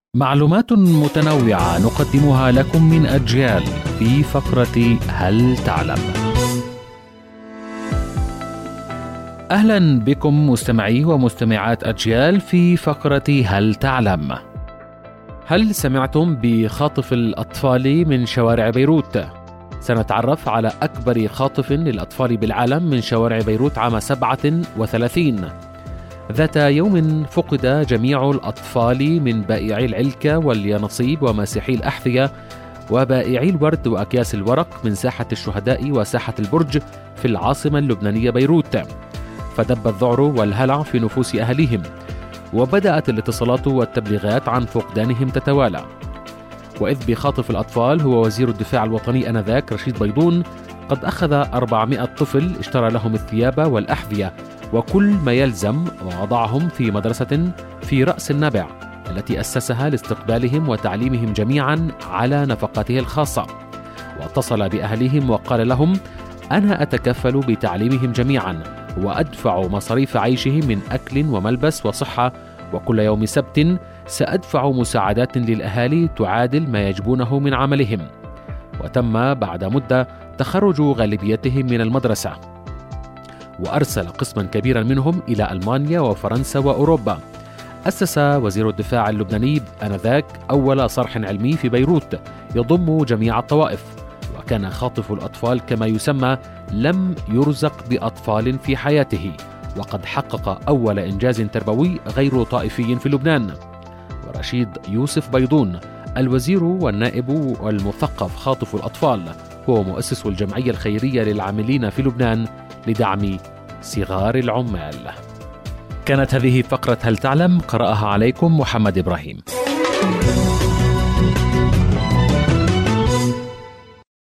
معلومات متنوعة نقدمها لكم من أجيال في فقرة هل تعلم؟ أهلا بكم مستمعي ومستمعات أجيال في فقرة هل تعلم؟ هل سمعتم بخاطف الأطفال من شوارع بيروت؟ سنتعرف على أكبر خاطف للأطفال بالعالم من شوارع بيروت عام 37. ذات يوم فقد جميع الأطفال من بائعي العلكة واليانصيب وماسحي الأحذية وبائعي الورد وأكياس الورق من ساحة الشهداء وساحة البرج في العاصمة اللبنانية بيروت، فدب الذعر والهلع في نفوس أهليهم، وبدأت الاتصالات والتبليغات عن فقدانهم تتوالى. وإذ بخاطف الأطفال هو وزير الدفاع الوطني آنذاك رشيد بيضون قد أخذ 400 طفل اشترى لهم الثياب والأحذية وكل ما يلزم ووضعهم في مدرسة في رأس النابع التي أسسها لاستقبالهم وتعليمهم جميعا على نفقته الخاصة، واتصل بأهلهم وقال لهم: أنا أتكفل بتعليمهم جميعا وأدفع مصاريف عيشهم من أكل وملبس وصحة، وكل يوم سبت سأدفع مساعدات للأهالي تعادل ما يجبونه من عملهم. وتم بعد مدة تخرج غالبيتهم من المدرسة، وأرسل قسما كبيرا منهم إلى ألمانيا وفرنسا وأوروبا. أسس وزير الدفاع اللبناني آنذاك أول صرح علمي في بيروت يضم جميع الطوائف، وكان خاطف الأطفال كما يسمى لم يرزق بأطفال في حياته، وقد حقق أول إنجاز تربوي غير طائفي في لبنان. ورشيد يوسف بيضون الوزير والنائب والمثقف خاطف الأطفال هو مؤسس الجمعية الخيرية للعاملين في لبنان لدعم صغار العمال. كانت هذه فقرة هل تعلم، قرأها عليكم محمد إبراهيم.